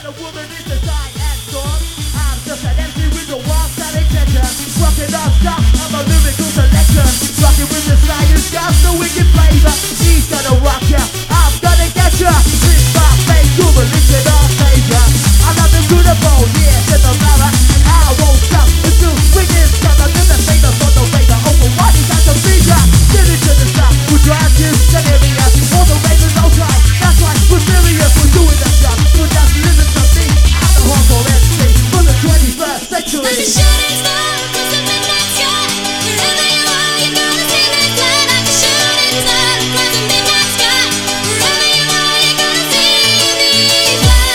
a woman is the sign and storm. I'm just an MC with a wild static tension. Rocking up stuff, I'm a lyrical selection. Rocking with the science, got the wicked flavor. He's gonna rock ya, I'm gonna get ya. With my face, you're a liquid or savior. I love the beautiful, yeah, to the matter. And I won't stop until swinging. Cause I'm gonna say the for the radar. Over what is that to be ya? Get it to the stop, we'll drive you delirious. All the ravens don't try, that's right, we're serious. We're doing the job, we're just living to me. I'm the hardcore MC for the 21st century. Like a shooting star across the midnight sky. Wherever you are, you're gonna see me fly. Like a shooting star across the midnight sky. Wherever you are, you're gonna see me fly.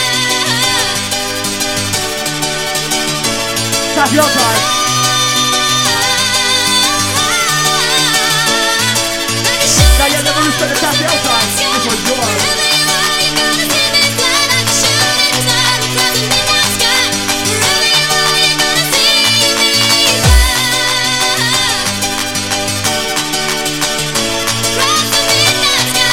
Tap your time. Like a shooting Now you never respect the tap your time. This one's yours. Wherever you are, you're gonna see me fly. Like a shooting star across the midnight sky. Wherever you are, you're gonna see me fly. Across the midnight sky.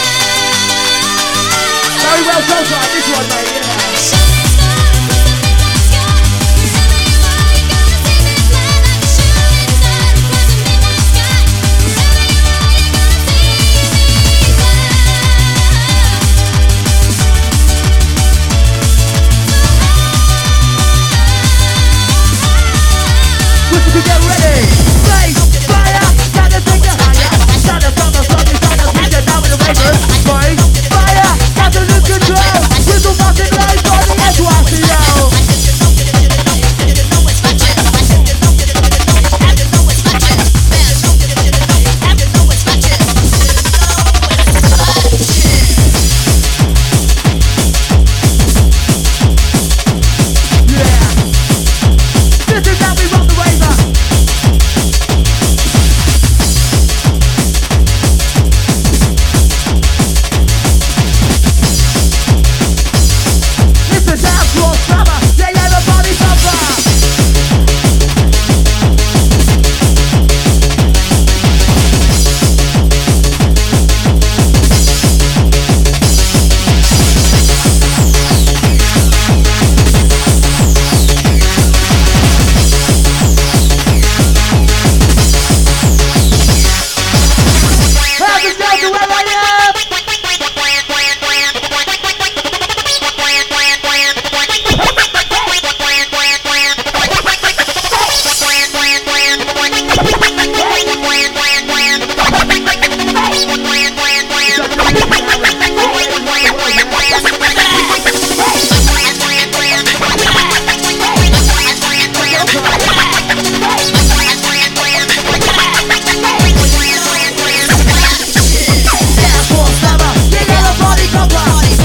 Very well done, time. This one, mate, yeah. Like a shooting star across the midnight sky. Wherever you are, you're gonna see me fly. Like a shooting star across the midnight sky. Wherever you are, you're gonna see me fly. Listen to get ready. Blaze, fire, gotta take the higher. Gotta from the sun, it's gotta take it down with the ravers. Blaze, fire, gotta lose control. Whistle fucking lights on the SYCO. Yeah. This is how we rock the raver. It's a dance floor summer. Yeah, yeah, the body bumper. How's it going to where I am? Dance floor summer. Yeah, yeah, the body bumper.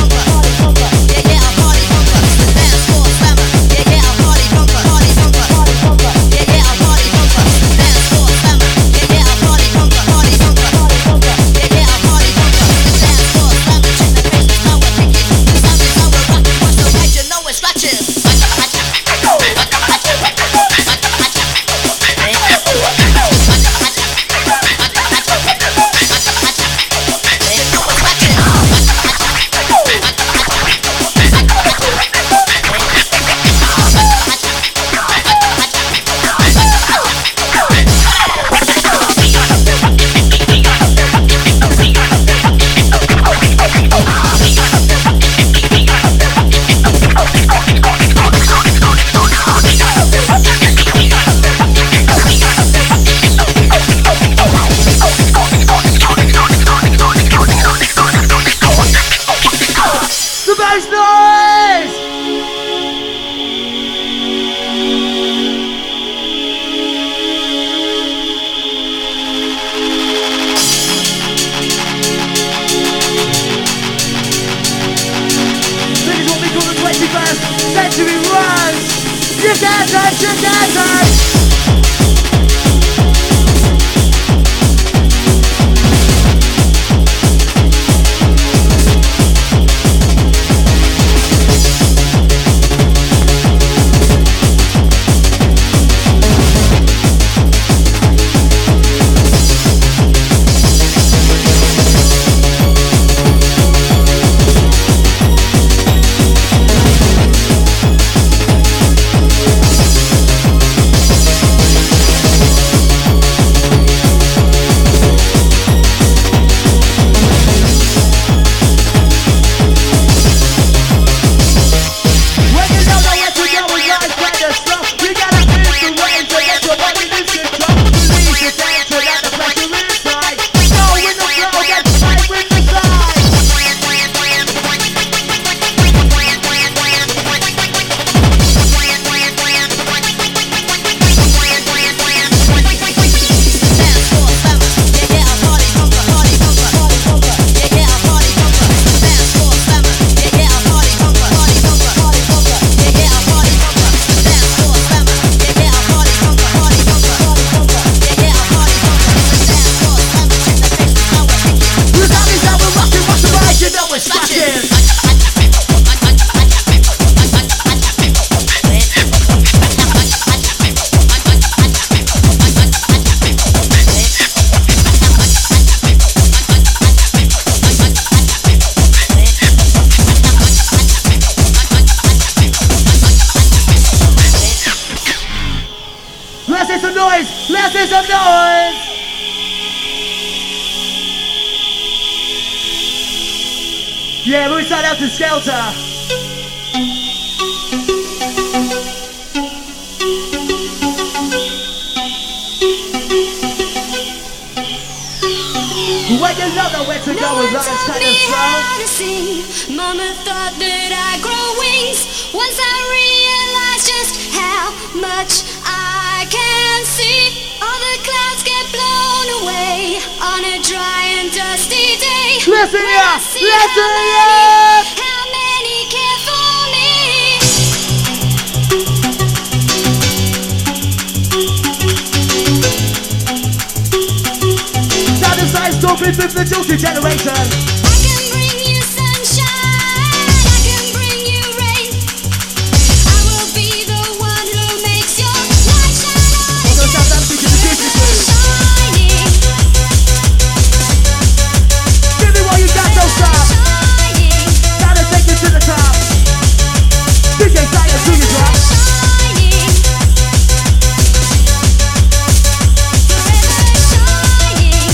The bass noise! This is what we call the 21st century runs. You can't touch, you can't touch. I see some noise? Yeah, we start out to Skelter. When you don't know where to go, as long as kind of slow. Mama thought that I'd grow wings once I realized just how much I can see. All the clouds get blown away on a dry and dusty day. Listen up! Listen up! How many care for me? Sound and size talking with the Joseph generation. I can bring you sunshine, I can bring you rain. I will be the one who makes your light shine on Although sound I'm speaking to Joseph too. shining, Give me what you got, so stop. shining, Gotta take it to the top. DJ Science, do your drop. shining, forever shining.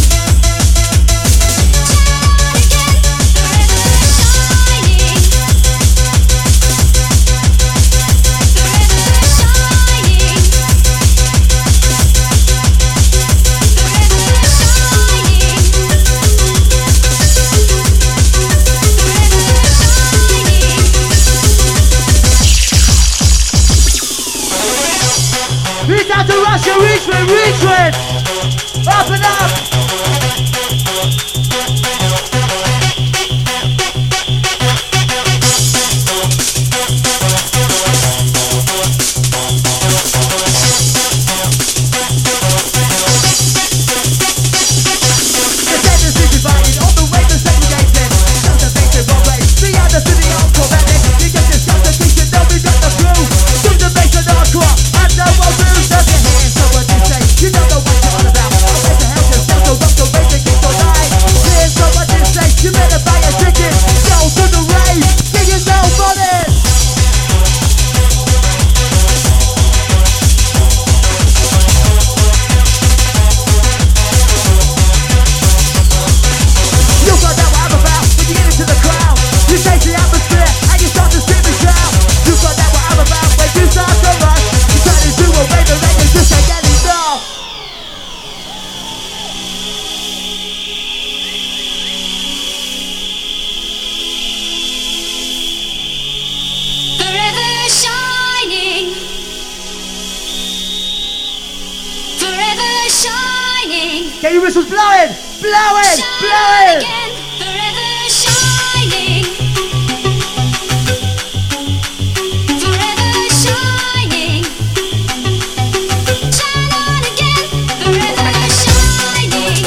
Reach out to Russia, reach with. Up and up. The sentence is divided, all the ways are segregated. Some the basic road race, the others to the encore bandit. You can discuss the teacher, no we got the crew. Do the bass and hardcore, and no one moves. Up your hands, so what you say, you don't know what you're on about. I'll make the help yourself, so rock the race and keep your line. Here's so what you say, you better buy a ticket. Go to the rave, get yourself on it. You got that what I'm about when you get into the crowd. You change the atmosphere and you start to scream and shout. You got that what I'm about when you start to rush. You turn into a raver and you just ain't getting enough. Forever shining, forever shining, Get your whistles blowing, blowing, shine blowing. again, forever shining, forever shining, shine on again, forever shining,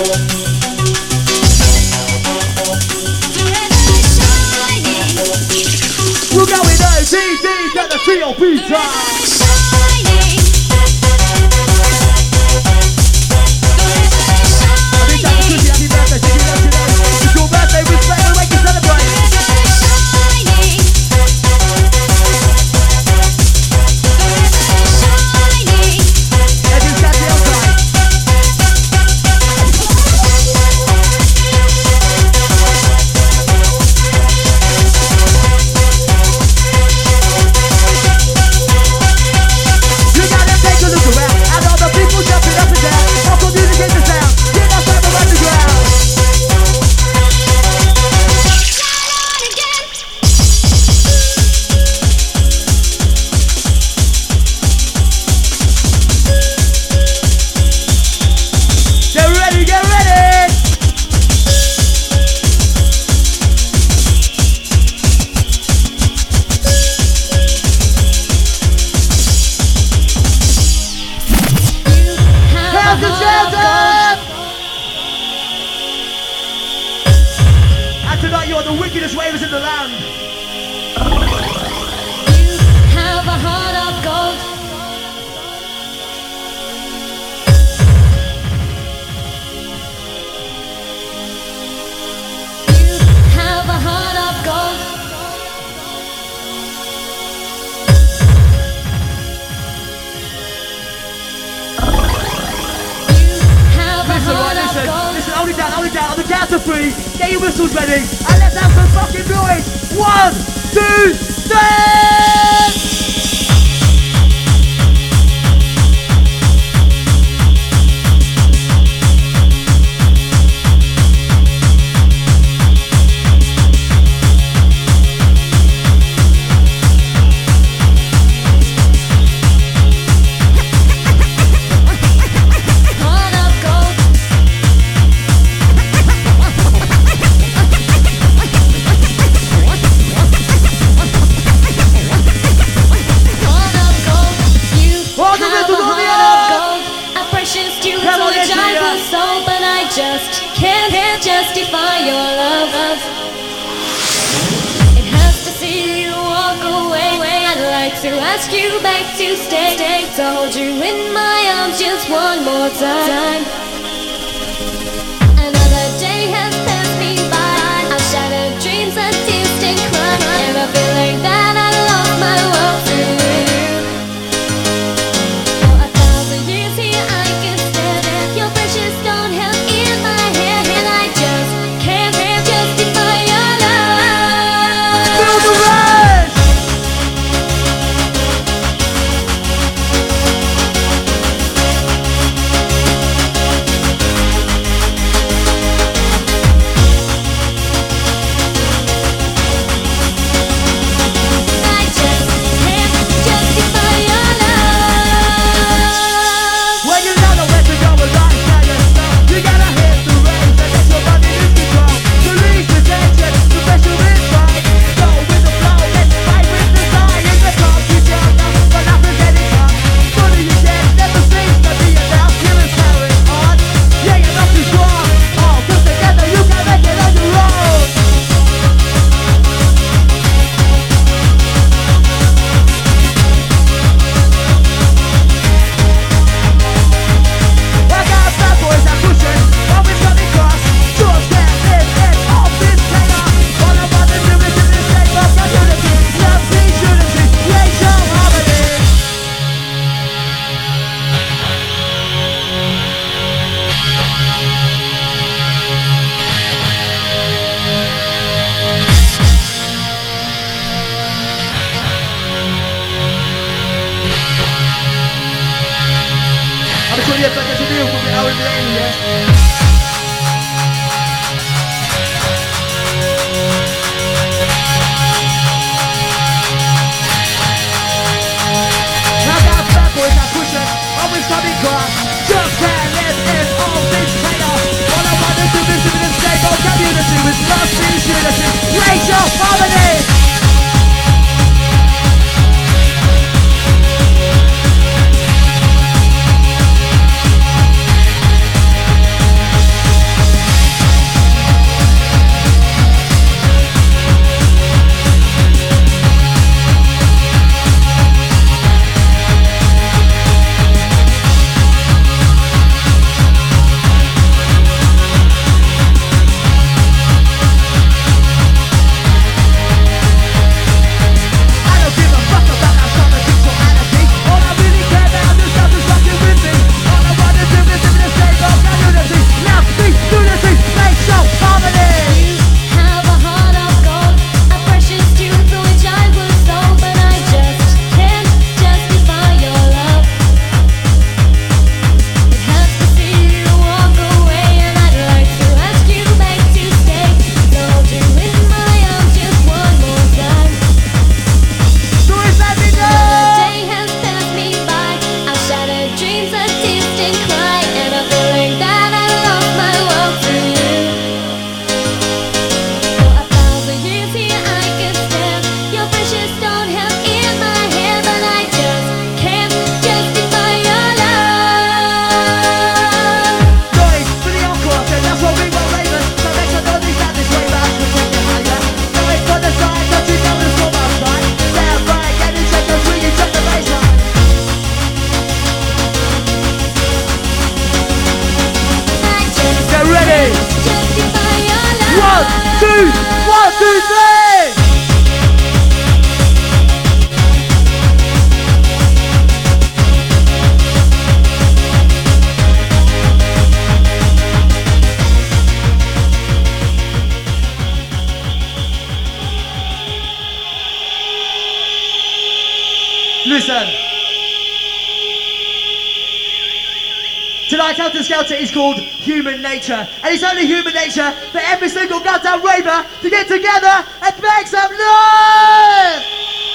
forever shining, We're going OTD, get the TOP time. forever shining. Big time to Susie, happy birthday, Susie, love today. It's your birthday, we spend the way to celebrate. Let's just catch the outside. You gotta take a look around at all the people jumping up and down. Also music in the sound, get outside the underground. Get ready, get ready! How's the shelter? And tonight you're the wickedest ravers in the land. Have a heart of gold. Have a heart of gold. to 3, get your whistles ready, and let's have some fucking noise. 1, 2, 3! Just can't justify your love. It hurts to see you walk away. I'd like to ask you back to stay, to hold you in my arms just one more time. Another day has passed me by. I've shattered dreams and distant cry. Never feeling that I lost my world to you. For 1,000 years here I can stand it. Your precious stone held in my hand, and I just can't justify your love. Feel the rush! I just can't justify your love. When you don't know where to go, a life by yourself, you gotta hit the race and let your body lose control. Release the tension, the pressure is right. Go with the flow, let's fight with the tide. In the top, you jump up, but nothing's getting up. Funny you dead, never seems to be enough. You're carrying on, yeah, you're not too strong. All put together, you can make it on your own. I got bad boys that pushing, always running cross. Just can't live in all this chaos. All I want to do is in this state of community. Love, peace, unity, racial harmony. I'm sure you have to do with the hour in the end, yeah? I got bad boys that pushing, always coming cross. Just can't live in all this chaos. All I want to do is live in a stable community with love, peace, unity, racial harmony. Listen. Tonight's Helter Skelter is called Human Nature. And it's only human nature for every single goddamn raver to get together and make some noise!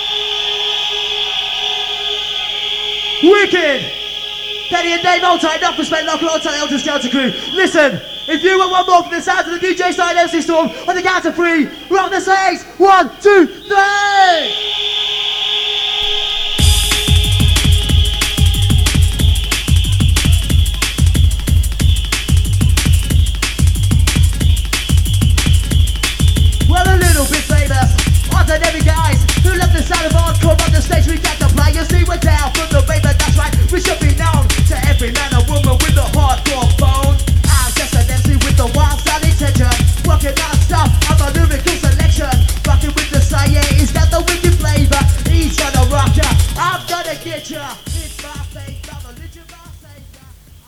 Wicked! Penny and Dave Oldtime, enough respect, local on to the Helter Skelter crew. Listen, if you want one more from the sounds of the DJ Style MC Storm on the count of 3, rock the slaves. 1, 2, 3! Well, a little bit famous. Ordinary guys who love the sound of hardcore on the stage. We get to play. You see, we're down from the raver, that's right. We should be known to every man and woman with a hardcore bone. I'm just an MC with the wild style intention. Working non-stop on my lyrical selection. Rocking with the Sire, he's got the wicked flavor. He's gonna rock ya, I'm gonna get ya. It's my faith, I'm a religion, my savior.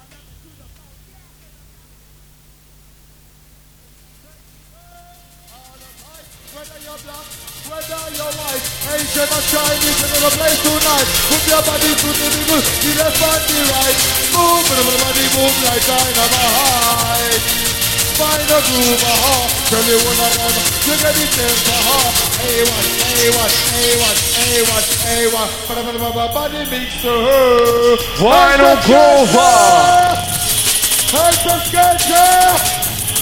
Whether you're black, whether you're white, Asian or Chinese, in a place tonight. Put your body to the middle, the left and the right. Move, everybody move like dynamite. Find a groove, tell me one of them, you get it there, A1, A1, A1, A1, A1. Body mixer, Vinyl Grover. Helter Skelter.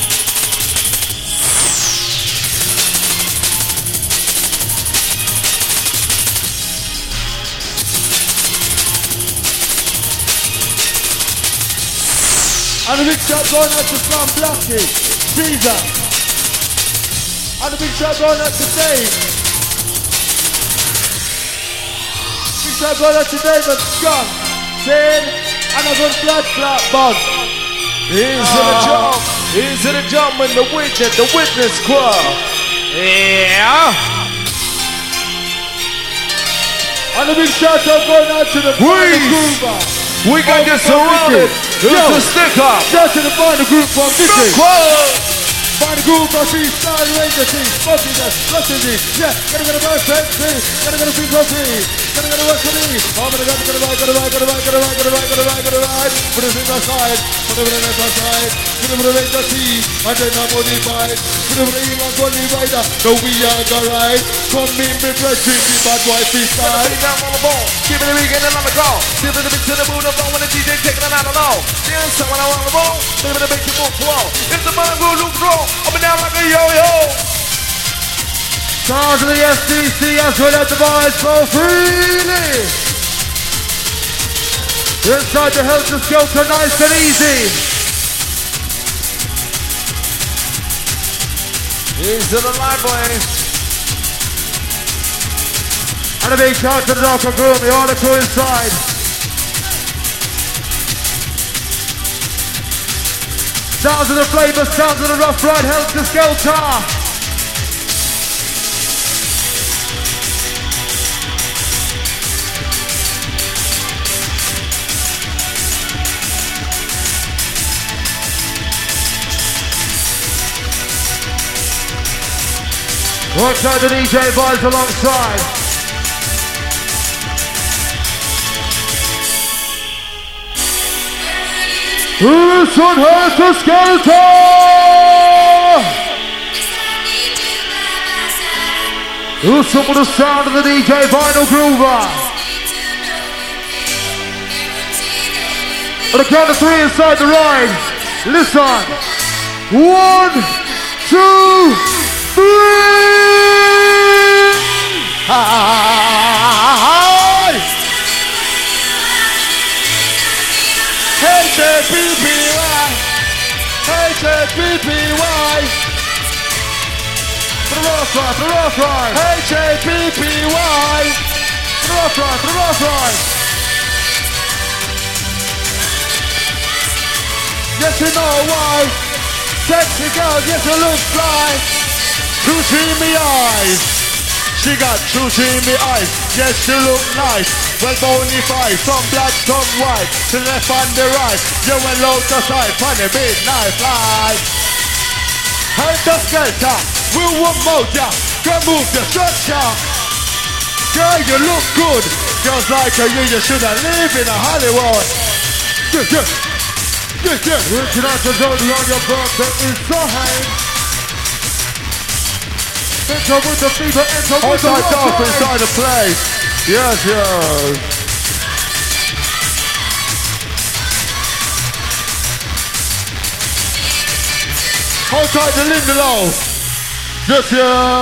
And a big shot going out to Slam Blackie, Caesar. And a big shot going out to Dave. Big shot going out to David Scott, Zane, and a good blood clot buzz. Here's to the gentleman, the witness squad. Yeah. And a big shout out going out to the Groover. We got this surrounded. It's a stick up. Shout to the Final Group from Vicky. Final Group from Freestyle Ranger team. Fucking that, blessing me. Yeah, gotta go to work, gotta go to free coffee. Gotta go to work for me. Oh, gotta ride. Put it in the side. Put it in the side. Put it in the team. And then I'm modified. Put it in the Golden Rider. No, we are the ride. Come in, me blessing me, bad wife freestyle. Down on the ball. Keep it a weekend and on the go. Keep it a bit to the moon. When the DJ taking it, I don't know. Dance when I want the ball. Leave it a bit to move flow. If the man will look wrong, up and down like a yo-yo. Stars of the SDC as well as the boys flow freely. Inside the Helter Skelter, nice and easy. He's to the line, boy. And a big shout to the Darker Groom, the article inside. Sounds of the flavor, sounds of the rough ride, Helter Skelter. Watch out the DJ boys alongside. Who's on Helter Skelter? Who's some of the sound of the DJ Vinyl Groover? On the count of 3 inside the ride. Listen. 1, 2, 3. H-A-P-P-Y, H-A-P-P-Y. For the rough ride, H-A-P-P-Y. For the rough ride. Yes, you know why. Sexy girl, yes, you look fly. Truth in me eyes. She got truth in me eyes. Yes, she look nice. Well, bony fries, some black, some white. To the left and the right. You went low to side, funny big knife light. Helter Skelter, we won't mold ya. Girl, move your structure. Girl, you look good. Girls like you should have lived in a Hollywood. Yeah. Reaching out to Jody on your birthday is so high. Enter with the fever, enter with the rock inside the place. Yes. Hold tight to Lindelof. Yes.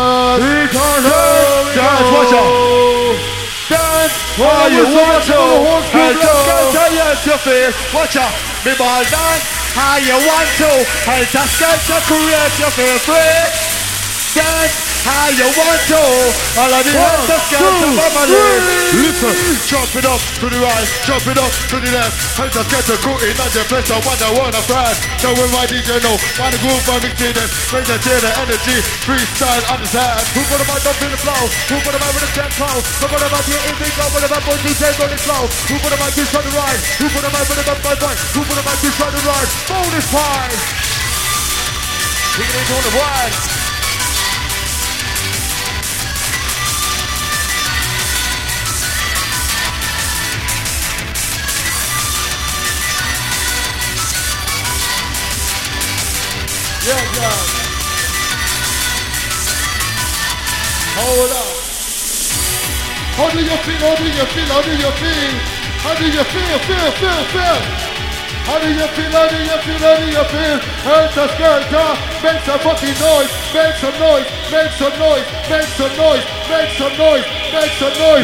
Dance, watch out. Dance while you want to. And just get yes, your face. Watch out. Me ball dance how you want to. And just get to create your favorite. Dance how you want to. All of the hands just get to family. Listen, jump it up to the right, jump it up to the left. And just get to cool in and the place I want, I want to friend. So when my DJ know, find the groove for me to them. When they hear the energy, freestyle on the side. Who put them out up in the flow? Who put them out with the tempo? Who put them out here in the go? Who put them out with DJ on the flow? Who put them out this on the right? Who put them out with the up by point? Who put them out this on the right? Bonus five. Taking it on the right. Yeah. Hold up. How do you feel? How do you feel? How do you feel? How do you feel? Feel. How do you feel? How do you feel? How do you feel? Helter Skelter, make some fucking noise. Make some noise. Make some noise. Make some noise. Make some noise. Make some noise.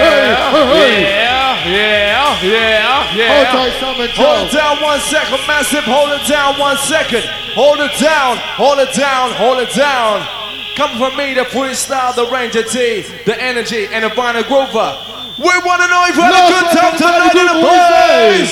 Yeah. Hold tight, Sam and Joe. Hold it down 1 second, massive. Hold it down 1 second. Hold it down. Hold it down. Hold it down. Come from me, the freestyle, the Ranger T, the energy, and the Vinyl Grover. We want to know if you had a good time tonight in the place.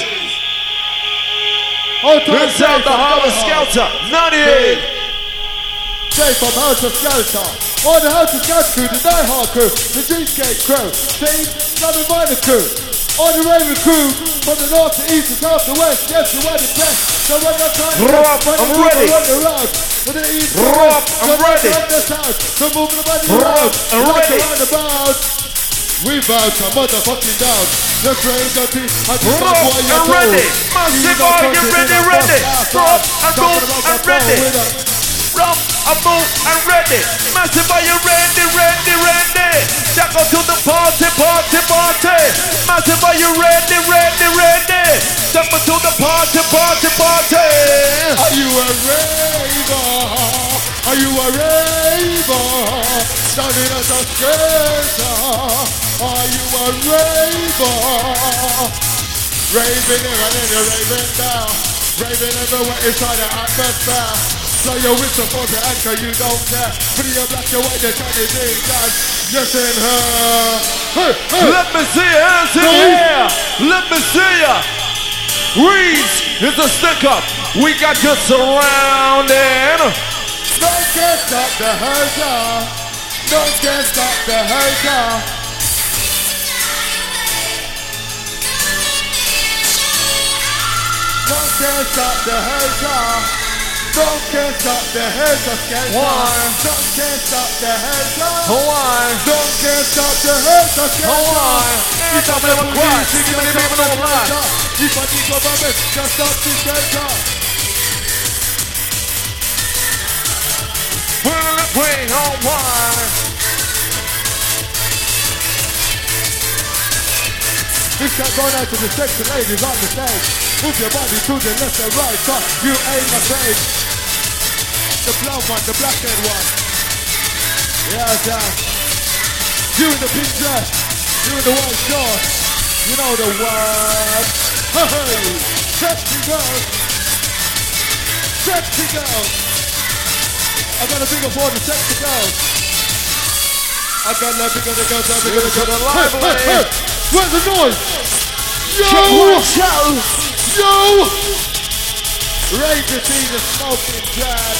This out the Helter Skelter, 98. Say from Helter Skelter. On the Helter Skelter crew, the Die Hard crew, the Dreamscape crew, Steve, Love and Vinyl crew. On the Raven crew, from the north to east to south to west, yes, you are the best. So when you're trying to I'm ready. around, to the east, Rob, I'm ready. The south, so move the body around, I'm ready. around about. We bow to motherfucking down. Just raise your teeth and do Rob, I'm ready. Massive, are you ready? Rob, I'm boom, I'm ready. Rob, I'm boom, I'm ready. Massive, are you ready? Jack out to the party. Massive, are you ready? Jump to the party. Are you a raver? Are you a raver? Standing at the skelter. Are you a raver? Raving here and then you're raving down. Raving everywhere inside the atmosphere. So you whistle for the anchor, you don't care. Pretty your black, your white, the Chinese thing, guys. Yes, in her. Hey. Let me see your hands in the air. Let me see ya. Reese is a stick up. We got you surrounded. Don't get stop the hater. Don't get stop the hater. Don't get stop the hater. Don't get stop the hater, skelter. Don't get stop the hater. Don't get stop the hater, skelter. It's up in the crash. Give me the people on the line. If I think about it, just stop the skelter. Bring on wine. This got going out to the sexy ladies on the stage. Move your body to the left and right, so you ain't afraid. The blonde one, the black-haired one. Yeah. You in the pink dress, you in the white shorts. You know the word. Hey, sexy girls. Sexy girls. I got a bigger for the sexy girls. I got a bigger the girls, I bigger the girls. Hey. Where's the noise? Yo! Rage to see the smoking jazz.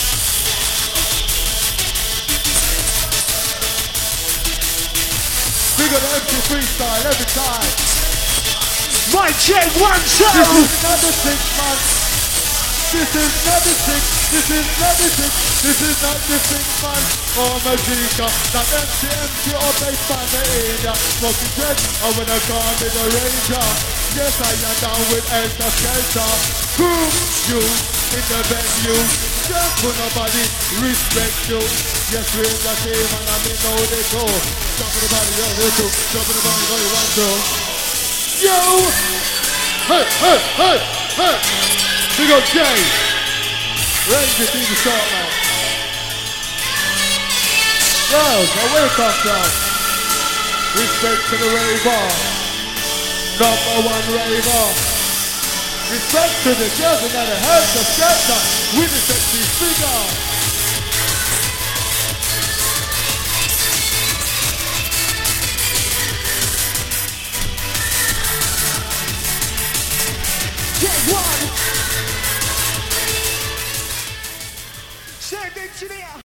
We got an empty freestyle every time. My check, one show. This is another 6 months. This is not the sick, this is not the sick, this is not the sick man or Magica. Not MCMC or bass band the area. Smoking dread, I wanna call me the Ranger. Yes, I am down with Elsa Skelter. Groove you in the venue. Just for nobody respect you. Yes, we're in the team and I mean know they go. Jump in the body, yo, they do. Jump in the body, know you want to. Yo! Hey, hey, hey, hey! Big up Jay! Ready to see the shot now. Girls, I welcome from. Respect to the raver. Number one raver. Respect to the girls and the heads of Skelter with the sexy figure. Get one